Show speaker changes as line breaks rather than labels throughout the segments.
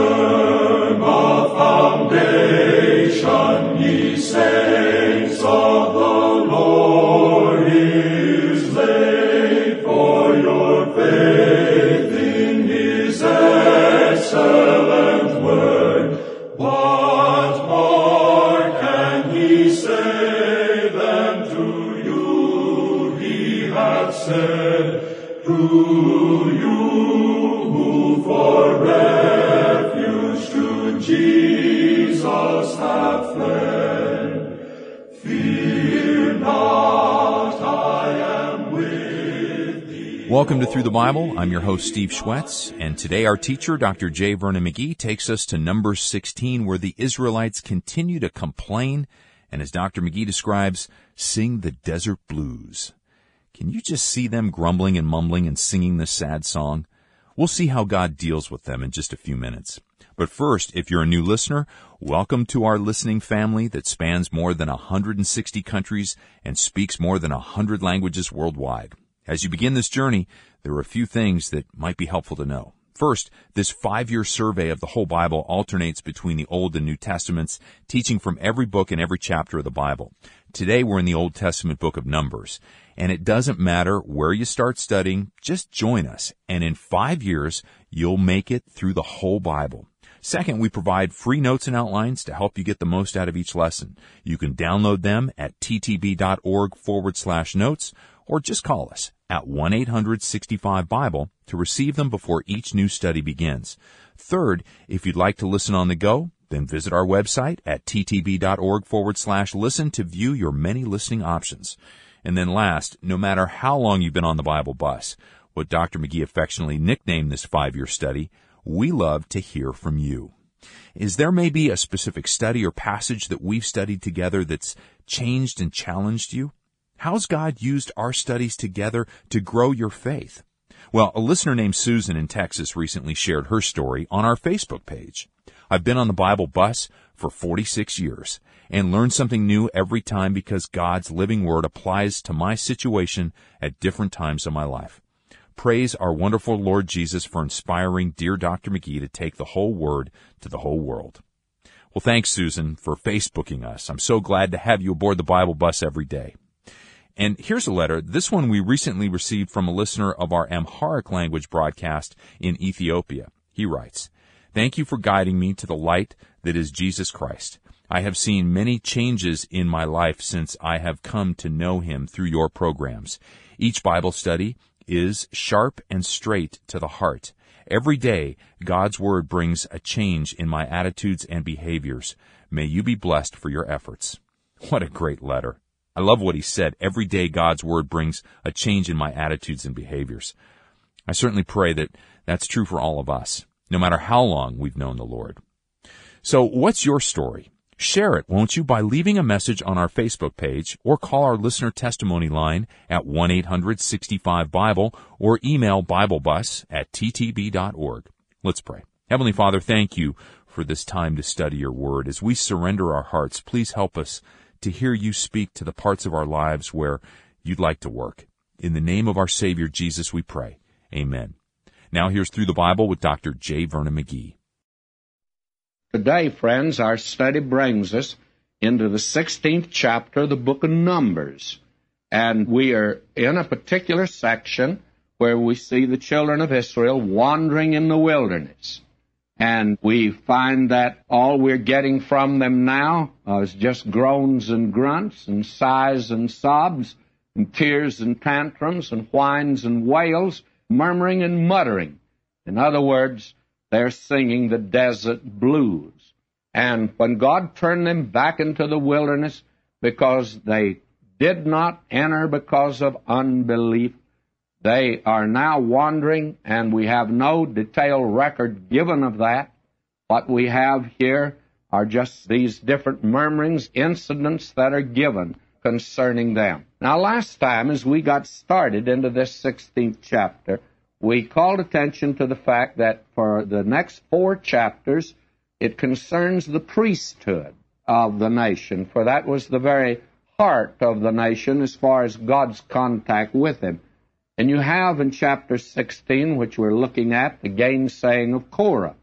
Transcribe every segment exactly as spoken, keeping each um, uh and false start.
firm a foundation, ye saints of the Lord is laid, for your faith in his excellent word. What more can he say than to you he hath said? To you who for refuge to Jesus have fled, fear not, I am with thee.
Welcome to Through the Bible. I'm your host, Steve Schwetz, and today our teacher, Doctor J. Vernon McGee, takes us to Numbers sixteen, where the Israelites continue to complain, and as Doctor McGee describes, sing the desert blues. Can you just see them grumbling and mumbling and singing this sad song? We'll see how God deals with them in just a few minutes. But first, if you're a new listener, welcome to our listening family that spans more than one hundred sixty countries and speaks more than one hundred languages worldwide. As you begin this journey, there are a few things that might be helpful to know. First, this five-year survey of the whole Bible alternates between the Old and New Testaments, teaching from every book and every chapter of the Bible. Today, we're in the Old Testament book of Numbers. And it doesn't matter where you start studying, just join us. And in five years, you'll make it through the whole Bible. Second, we provide free notes and outlines to help you get the most out of each lesson. You can download them at ttb.org forward slash notes, or just call us at one eight hundred sixty-five Bible to receive them before each new study begins. Third, if you'd like to listen on the go, then visit our website at ttb.org forward slash listen to view your many listening options. And then last, no matter how long you've been on the Bible bus, what Doctor McGee affectionately nicknamed this five-year study, we love to hear from you. Is there maybe a specific study or passage that we've studied together that's changed and challenged you? How's God used our studies together to grow your faith? Well, a listener named Susan in Texas recently shared her story on our Facebook page. I've been on the Bible bus for forty-six years and learn something new every time because God's living word applies to my situation at different times of my life. Praise our wonderful Lord Jesus for inspiring dear Doctor McGee to take the whole word to the whole world. Well, thanks, Susan, for Facebooking us. I'm so glad to have you aboard the Bible bus every day. And here's a letter. This one we recently received from a listener of our Amharic language broadcast in Ethiopia. He writes, "Thank you for guiding me to the light that is Jesus Christ. I have seen many changes in my life since I have come to know him through your programs. Each Bible study is sharp and straight to the heart. Every day, God's Word brings a change in my attitudes and behaviors. May you be blessed for your efforts." What a great letter. I love what he said. Every day, God's Word brings a change in my attitudes and behaviors. I certainly pray that that's true for all of us, no matter how long we've known the Lord. So, what's your story? Share it, won't you, by leaving a message on our Facebook page or call our listener testimony line at one eight hundred sixty-five Bible or email BibleBus at ttb dot org. Let's pray. Heavenly Father, thank you for this time to study your word. As we surrender our hearts, please help us to hear you speak to the parts of our lives where you'd like to work. In the name of our Savior Jesus, we pray. Amen. Now here's Through the Bible with Doctor J. Vernon McGee.
Today, friends, our study brings us into the sixteenth chapter of the book of Numbers. And we are in a particular section where we see the children of Israel wandering in the wilderness. And we find that all we're getting from them now is just groans and grunts and sighs and sobs and tears and tantrums and whines and wails, murmuring and muttering. In other words, they're singing the desert blues. And when God turned them back into the wilderness because they did not enter because of unbelief, they are now wandering, and we have no detailed record given of that. What we have here are just these different murmurings, incidents that are given concerning them. Now, last time, as we got started into this sixteenth chapter, we called attention to the fact that for the next four chapters, it concerns the priesthood of the nation, for that was the very heart of the nation as far as God's contact with him. And you have in chapter sixteen, which we're looking at, the gainsaying of Korah.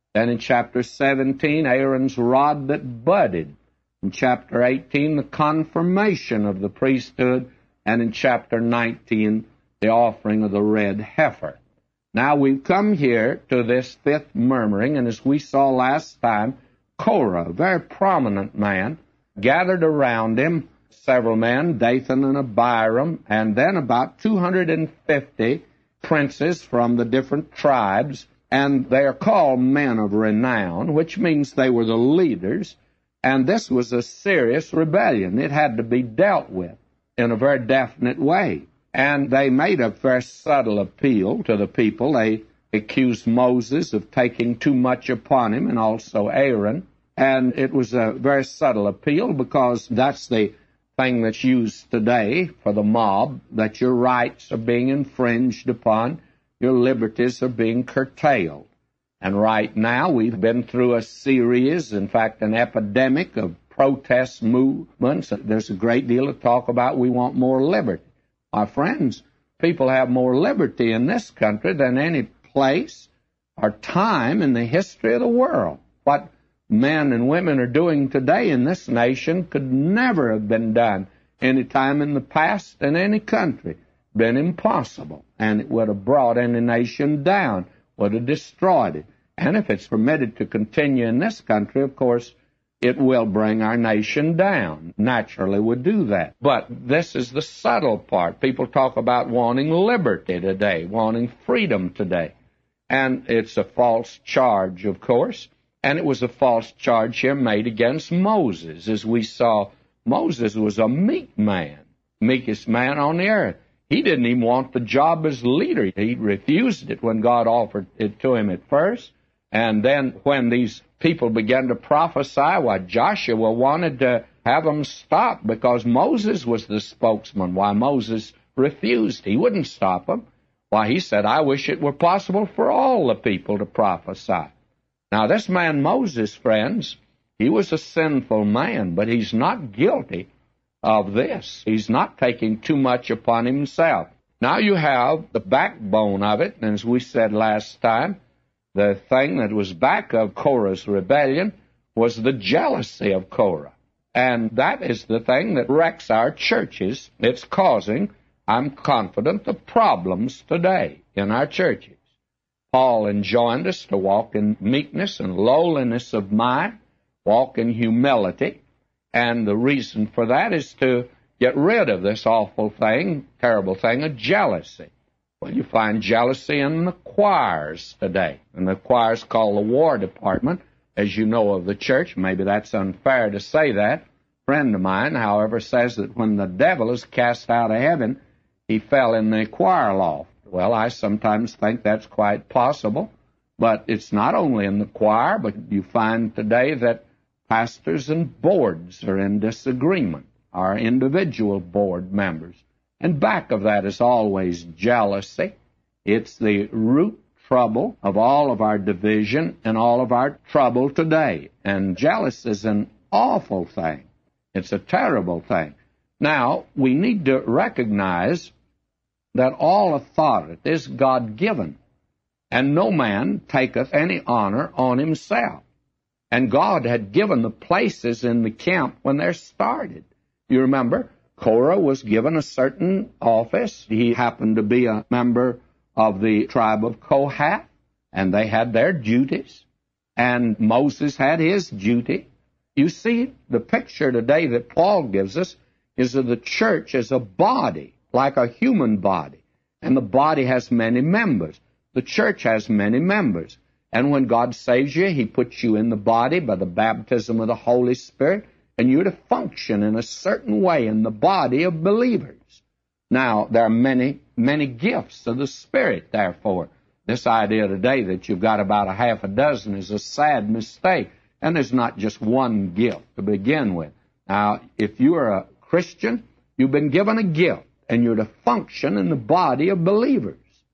Then in chapter seventeen, Aaron's rod that budded. In chapter eighteen, the confirmation of the priesthood. And in chapter nineteen, the offering of the red heifer. Now we've come here to this fifth murmuring, and as we saw last time, Korah, a very prominent man, gathered around him several men, Dathan and Abiram, and then about two hundred fifty princes from the different tribes, and they are called men of renown, which means they were the leaders, and this was a serious rebellion. It had to be dealt with in a very definite way. And they made a very subtle appeal to the people. They accused Moses of taking too much upon him, and also Aaron. And it was a very subtle appeal, because that's the thing that's used today for the mob, that your rights are being infringed upon, your liberties are being curtailed. And right now we've been through a series, in fact an epidemic of protest movements. There's a great deal of talk about we want more liberty. My friends, people have more liberty in this country than any place or time in the history of the world. What men and women are doing today in this nation could never have been done any time in the past in any country. Been impossible, and it would have brought any nation down, would have destroyed it. And if it's permitted to continue in this country, of course, it will bring our nation down. Naturally would do that. But this is the subtle part. People talk about wanting liberty today, wanting freedom today. And it's a false charge, of course. And it was a false charge here made against Moses. As we saw, Moses was a meek man, meekest man on the earth. He didn't even want the job as leader. He refused it when God offered it to him at first. And then when these people began to prophesy, why, Joshua wanted to have them stop because Moses was the spokesman. Why, Moses refused. He wouldn't stop them. Why, he said, I wish it were possible for all the people to prophesy. Now, this man Moses, friends, he was a sinful man, but he's not guilty of this. He's not taking too much upon himself. Now you have the backbone of it, and as we said last time, the thing that was back of Korah's rebellion was the jealousy of Korah. And that is the thing that wrecks our churches. It's causing, I'm confident, the problems today in our churches. Paul enjoined us to walk in meekness and lowliness of mind, walk in humility, and the reason for that is to get rid of this awful thing, terrible thing of jealousy. Well, you find jealousy in the choirs today, and the choir's called the War Department, as you know of the church. Maybe that's unfair to say that. A friend of mine, however, says that when the devil is cast out of heaven, he fell in the choir loft. Well, I sometimes think that's quite possible, but it's not only in the choir, but you find today that pastors and boards are in disagreement, our individual board members. And back of that is always jealousy. It's the root trouble of all of our division and all of our trouble today. And jealousy is an awful thing. It's a terrible thing. Now, we need to recognize that all authority is God-given, and no man taketh any honor on himself. And God had given the places in the camp when they're started. You remember, Korah was given a certain office. He happened to be a member of the tribe of Kohath, and they had their duties, and Moses had his duty. You see, the picture today that Paul gives us is of the church as a body, like a human body, and the body has many members. The church has many members, and when God saves you, he puts you in the body by the baptism of the Holy Spirit, and you're to function in a certain way in the body of believers. Now, there are many, many gifts of the Spirit, therefore. This idea today that you've got about a half a dozen is a sad mistake, and there's not just one gift to begin with. Now, if you are a Christian, you've been given a gift, and you're to function in the body of believers.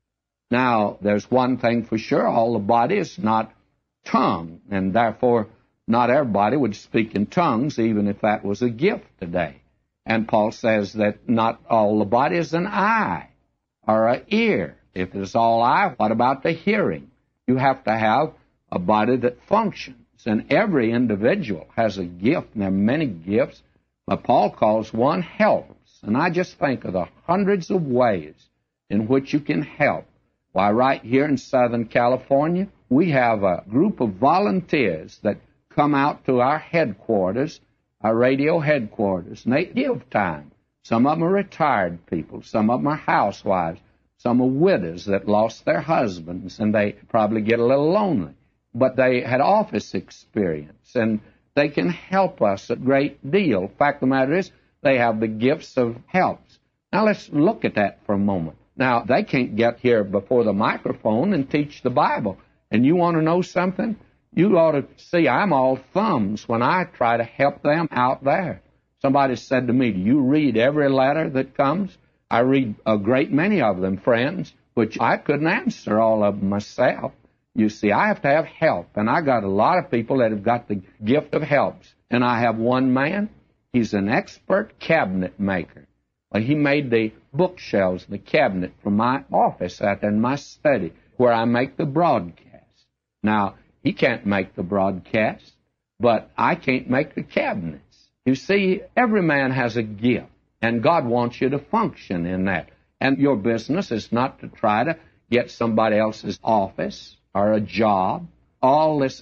Now, there's one thing for sure, all the body is not tongue, and therefore not everybody would speak in tongues, even if that was a gift today. And Paul says that not all the body is an eye or an ear. If it's all eye, what about the hearing? You have to have a body that functions. And every individual has a gift, and there are many gifts, but Paul calls one helps. And I just think of the hundreds of ways in which you can help. Why, right here in Southern California, we have a group of volunteers that come out to our headquarters, our radio headquarters, and they give time. Some of them are retired people. Some of them are housewives. Some are widows that lost their husbands, and they probably get a little lonely. But they had office experience, and they can help us a great deal. The fact of the matter is, they have the gifts of helps. Now, let's look at that for a moment. Now, they can't get here before the microphone and teach the Bible. And you want to know something? You ought to see I'm all thumbs when I try to help them out there. Somebody said to me, do you read every letter that comes? I read a great many of them, friends, which I couldn't answer all of them myself. You see, I have to have help, and I got a lot of people that have got the gift of helps. And I have one man, he's an expert cabinet maker. Well, he made the bookshelves, the cabinet for my office out there in my study, where I make the broadcast. Now, he can't make the broadcast, but I can't make the cabinets. You see, every man has a gift, and God wants you to function in that. And your business is not to try to get somebody else's office or a job. All this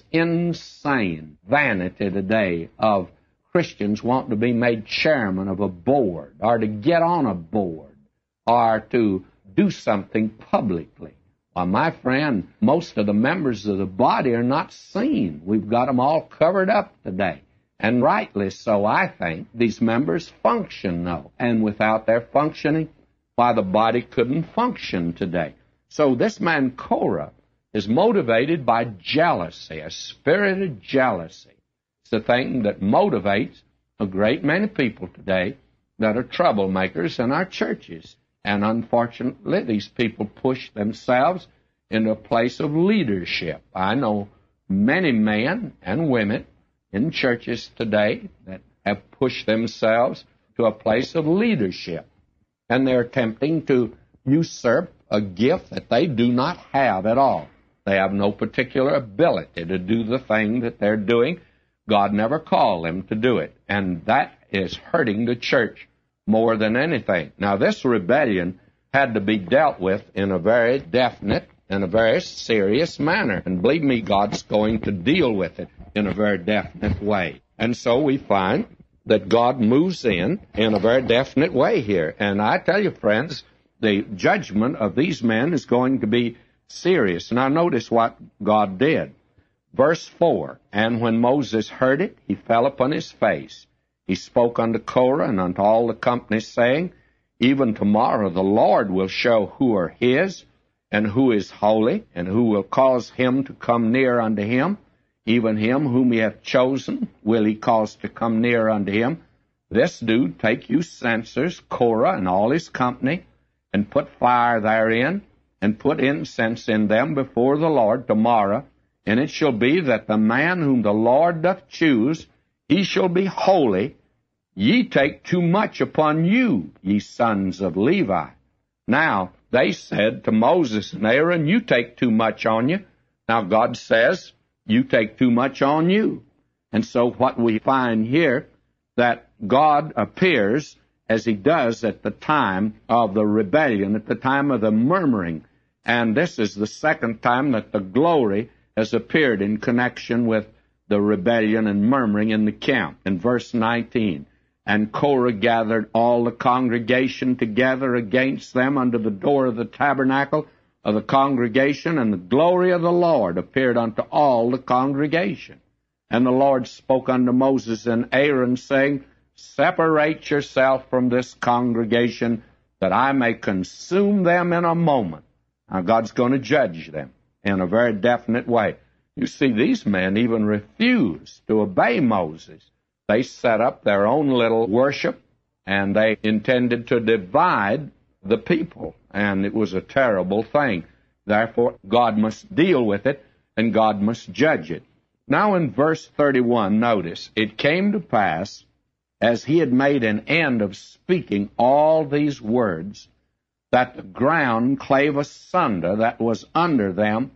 insane vanity today of Christians wanting to be made chairman of a board or to get on a board or to do something publicly. Well, my friend, most of the members of the body are not seen. We've got them all covered up today. And rightly so, I think. These members function, though. And without their functioning, why, the body couldn't function today. So this man, Korah, is motivated by jealousy, a spirit of jealousy. It's the thing that motivates a great many people today that are troublemakers in our churches. And unfortunately, these people push themselves into a place of leadership. I know many men and women in churches today that have pushed themselves to a place of leadership. And they're attempting to usurp a gift that they do not have at all. They have no particular ability to do the thing that they're doing. God never called them to do it. And that is hurting the church more than anything. Now, this rebellion had to be dealt with in a very definite and a very serious manner. And believe me, God's going to deal with it in a very definite way. And so we find that God moves in in a very definite way here. And I tell you, friends, the judgment of these men is going to be serious. Now, notice what God did. Verse four, and when Moses heard it, he fell upon his face. He spoke unto Korah and unto all the company, saying, even tomorrow the Lord will show who are his, and who is holy, and who will cause him to come near unto him. Even him whom he hath chosen will he cause to come near unto him. This do, take you censers, Korah and all his company, and put fire therein, and put incense in them before the Lord tomorrow. And it shall be that the man whom the Lord doth choose, he shall be holy. Ye take too much upon you, ye sons of Levi. Now, they said to Moses and Aaron, you take too much on you. Now, God says, you take too much on you. And so what we find here, that God appears as he does at the time of the rebellion, at the time of the murmuring. And this is the second time that the glory has appeared in connection with the rebellion and murmuring in the camp. In verse nineteen, and Korah gathered all the congregation together against them under the door of the tabernacle of the congregation, and the glory of the Lord appeared unto all the congregation. And the Lord spoke unto Moses and Aaron, saying, separate yourself from this congregation, that I may consume them in a moment. Now, God's going to judge them in a very definite way. You see, these men even refused to obey Moses. They set up their own little worship, and they intended to divide the people, and it was a terrible thing. Therefore, God must deal with it, and God must judge it. Now, in verse thirty-one, notice, it came to pass, as he had made an end of speaking all these words, that the ground clave asunder that was under them,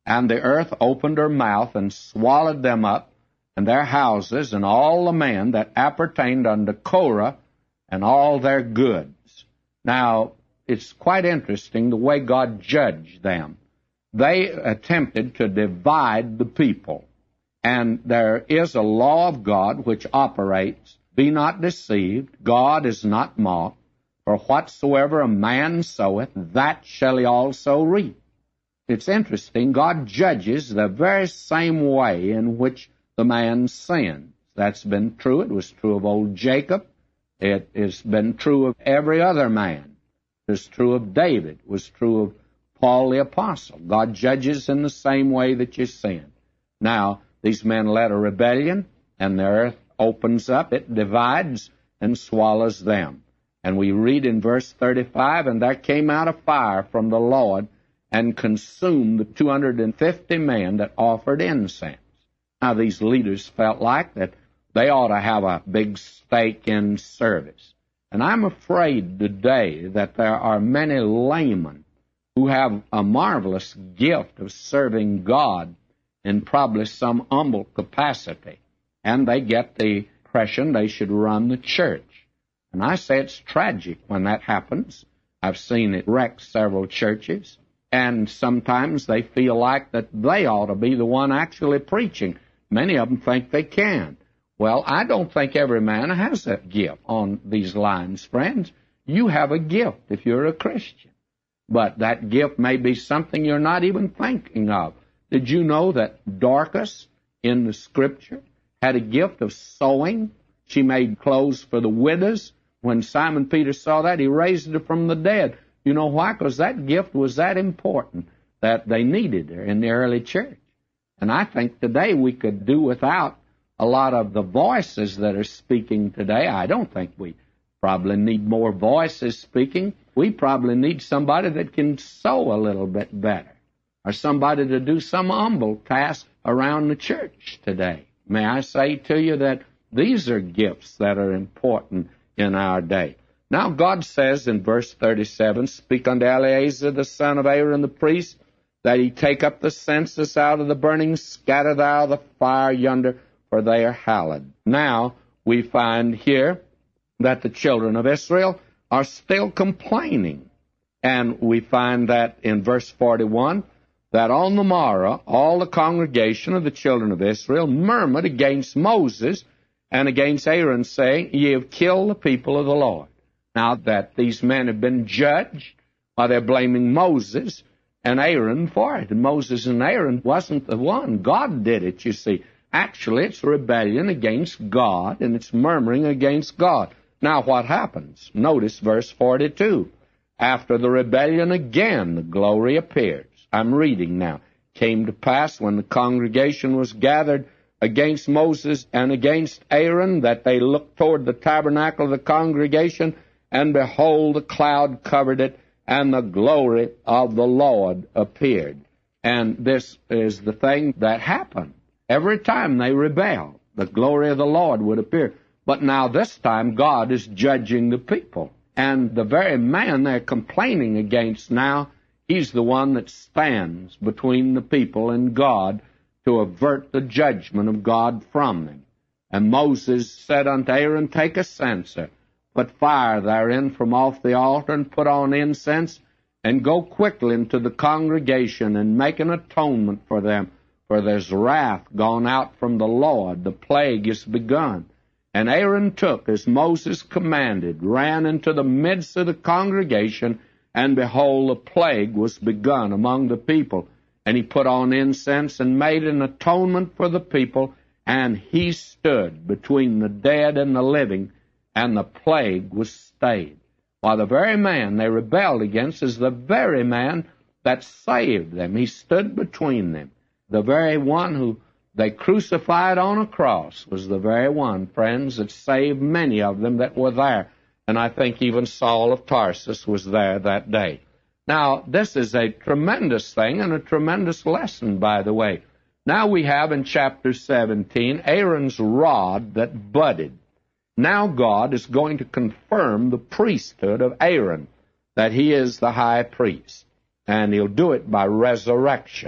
And the earth opened her mouth and swallowed them up, and their houses, and all the men that appertained unto Korah, and all their goods. Now, it's quite interesting the way God judged them. They attempted to divide the people. And there is a law of God which operates, be not deceived, God is not mocked, for whatsoever a man soweth, that shall he also reap. It's interesting, God judges the very same way in which the man sins. That's been true. It was true of old Jacob. It has been true of every other man. It was true of David. It was true of Paul the Apostle. God judges in the same way that you sin. Now, these men led a rebellion, and the earth opens up, it divides, and swallows them. And we read in verse thirty-five, and there came out a fire from the Lord, and consumed the two hundred fifty men that offered incense. Now, these leaders felt like that they ought to have a big stake in service. And I'm afraid today that there are many laymen who have a marvelous gift of serving God in probably some humble capacity, and they get the impression they should run the church. And I say it's tragic when that happens. I've seen it wreck several churches, and sometimes they feel like that they ought to be the one actually preaching. Many of them think they can. Well, I don't think every man has that gift on these lines, friends. You have a gift if you're a Christian. But that gift may be something you're not even thinking of. Did you know that Dorcas in the Scripture had a gift of sewing? She made clothes for the widows. When Simon Peter saw that, he raised her from the dead. You know why? Because that gift was that important that they needed her in the early church. And I think today we could do without a lot of the voices that are speaking today. I don't think we probably need more voices speaking. We probably need somebody that can sew a little bit better, or somebody to do some humble task around the church today. May I say to you that these are gifts that are important in our day. Now God says in verse thirty-seven, Speak unto Eleazar the son of Aaron the priest, that he take up the census out of the burning, scatter thou the fire yonder, for they are hallowed. Now we find here that the children of Israel are still complaining. And we find that in verse forty-one, that on the morrow all the congregation of the children of Israel murmured against Moses and against Aaron, saying, Ye have killed the people of the Lord. Now that these men have been judged, while they're blaming Moses and Aaron for it. And Moses and Aaron wasn't the one. God did it, you see. Actually, it's rebellion against God, and it's murmuring against God. Now, what happens? Notice verse forty-two. After the rebellion again, the glory appears. I'm reading now. Came to pass when the congregation was gathered against Moses and against Aaron, that they looked toward the tabernacle of the congregation, and behold, the cloud covered it, and the glory of the Lord appeared. And this is the thing that happened. Every time they rebelled, the glory of the Lord would appear. But now this time, God is judging the people. And the very man they're complaining against now, he's the one that stands between the people and God to avert the judgment of God from them. And Moses said unto Aaron, Take a censer, put fire therein from off the altar, and put on incense, and go quickly into the congregation, and make an atonement for them. For there's wrath gone out from the Lord, the plague is begun. And Aaron took, as Moses commanded, ran into the midst of the congregation, and behold, the plague was begun among the people. And he put on incense and made an atonement for the people, and he stood between the dead and the living, and the plague was stayed. While the very man they rebelled against is the very man that saved them. He stood between them. The very one who they crucified on a cross was the very one, friends, that saved many of them that were there. And I think even Saul of Tarsus was there that day. Now, this is a tremendous thing and a tremendous lesson, by the way. Now we have in chapter seventeen Aaron's rod that budded. Now God is going to confirm the priesthood of Aaron, that he is the high priest. And he'll do it by resurrection.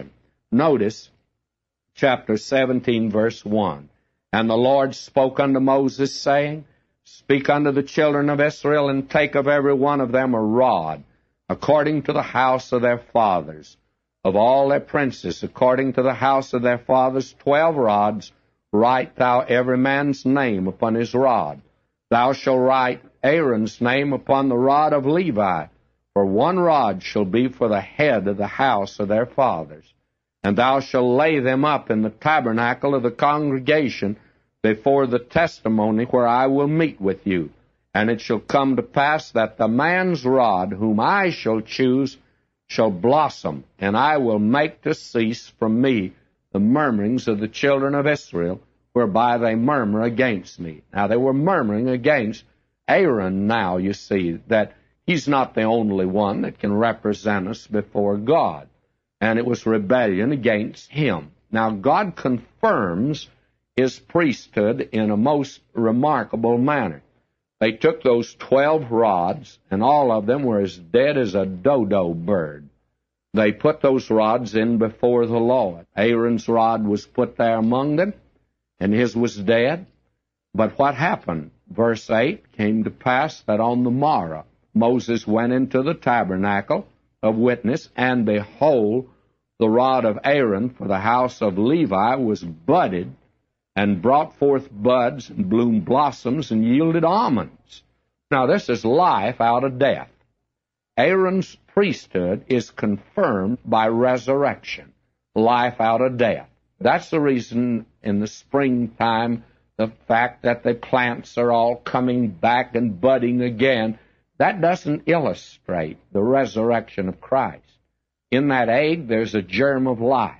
Notice chapter seventeen, verse one. And the Lord spoke unto Moses, saying, Speak unto the children of Israel, and take of every one of them a rod, according to the house of their fathers. Of all their princes, according to the house of their fathers, twelve rods, write thou every man's name upon his rod. Thou shalt write Aaron's name upon the rod of Levi, for one rod shall be for the head of the house of their fathers. And thou shalt lay them up in the tabernacle of the congregation before the testimony where I will meet with you. And it shall come to pass that the man's rod whom I shall choose shall blossom, and I will make to cease from me the murmurings of the children of Israel, whereby they murmur against me. Now, they were murmuring against Aaron now, you see, that he's not the only one that can represent us before God. And it was rebellion against him. Now, God confirms his priesthood in a most remarkable manner. They took those twelve rods, and all of them were as dead as a dodo bird. They put those rods in before the Lord. Aaron's rod was put there among them, and his was dead. But what happened? Verse eight, came to pass that on the morrow Moses went into the tabernacle of witness, and behold, the rod of Aaron for the house of Levi was budded, and brought forth buds, and bloomed blossoms, and yielded almonds. Now this is life out of death. Aaron's priesthood is confirmed by resurrection, life out of death. That's the reason in the springtime, the fact that the plants are all coming back and budding again, that doesn't illustrate the resurrection of Christ. In that egg, there's a germ of life.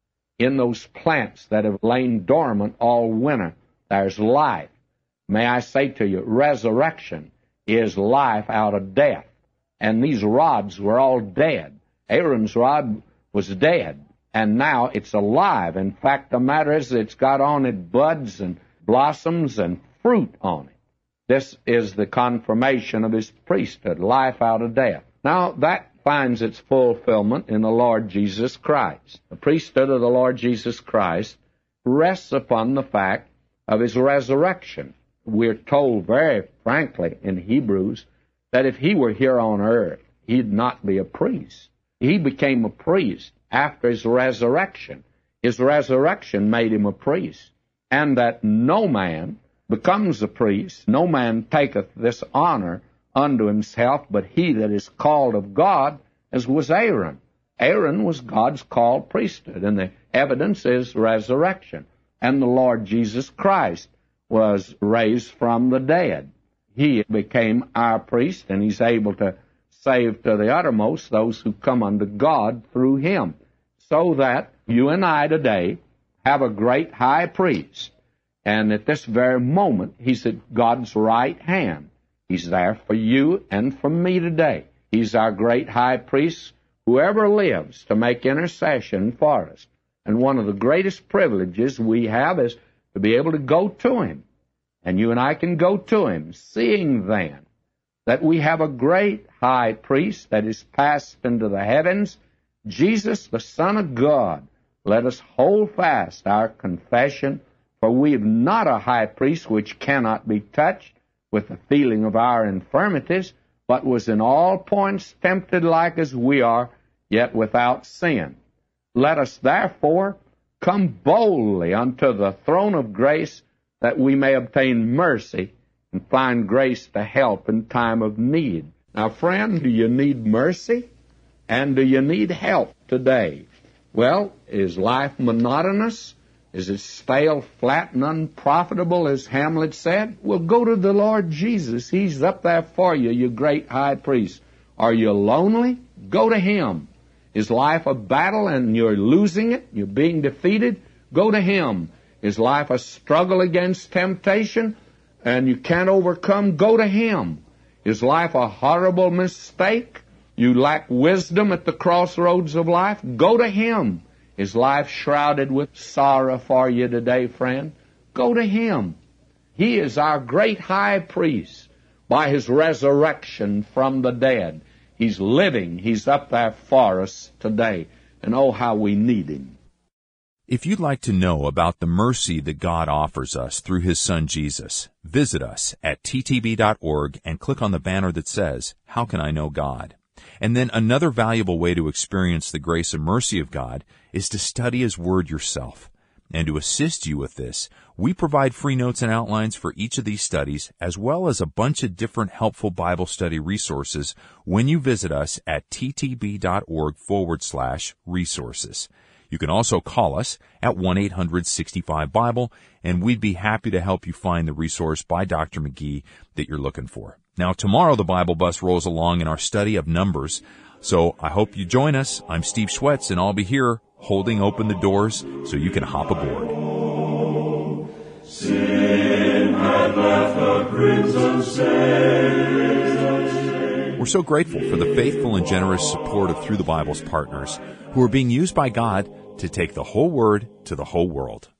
In those plants that have lain dormant all winter, there's life. May I say to you, resurrection is life out of death. And these rods were all dead. Aaron's rod was dead, and now it's alive. In fact, the matter is it's got on it buds and blossoms and fruit on it. This is the confirmation of his priesthood, life out of death. Now, that finds its fulfillment in the Lord Jesus Christ. The priesthood of the Lord Jesus Christ rests upon the fact of his resurrection. We're told very frankly in Hebrews that if he were here on earth, he'd not be a priest. He became a priest after his resurrection. His resurrection made him a priest, and that no man becomes a priest, no man taketh this honor unto himself, but he that is called of God, as was Aaron. Aaron was God's called priesthood, and the evidence is resurrection. And the Lord Jesus Christ was raised from the dead. He became our priest, and he's able to save to the uttermost those who come unto God through him. So that you and I today have a great high priest, and at this very moment, he's at God's right hand. He's there for you and for me today. He's our great high priest, whoever lives to make intercession for us. And one of the greatest privileges we have is to be able to go to him. And you and I can go to him, seeing then that we have a great high priest that is passed into the heavens, Jesus, the Son of God. Let us hold fast our confession, for we have not a high priest which cannot be touched with the feeling of our infirmities, but was in all points tempted like as we are, yet without sin. Let us therefore come boldly unto the throne of grace, that we may obtain mercy and find grace to help in time of need. Now, friend, do you need mercy? And do you need help today? Well, is life monotonous? Is it stale, flat, and unprofitable, as Hamlet said? Well, go to the Lord Jesus. He's up there for you, you great high priest. Are you lonely? Go to him. Is life a battle and you're losing it? You're being defeated? Go to him. Is life a struggle against temptation and you can't overcome? Go to him. Is life a horrible mistake? You lack wisdom at the crossroads of life? Go to him. Is life shrouded with sorrow for you today, friend? Go to him. He is our great high priest by his resurrection from the dead. He's living. He's up there for us today. And oh, how we need him.
If you'd like to know about the mercy that God offers us through His Son Jesus, visit us at t t b dot org and click on the banner that says, How Can I Know God? And then another valuable way to experience the grace and mercy of God is to study His Word yourself. And to assist you with this, we provide free notes and outlines for each of these studies, as well as a bunch of different helpful Bible study resources when you visit us at t t b dot org forward slash resources. You can also call us at one eight hundred sixty-five Bible, and we'd be happy to help you find the resource by Doctor McGee that you're looking for. Now, tomorrow the Bible bus rolls along in our study of Numbers, so I hope you join us. I'm Steve Schwetz, and I'll be here holding open the doors so you can hop aboard.
Sin had left a crimson stain.
We're so grateful for the faithful and generous support of Through the Bible's partners, who are being used by God to take the whole Word to the whole world.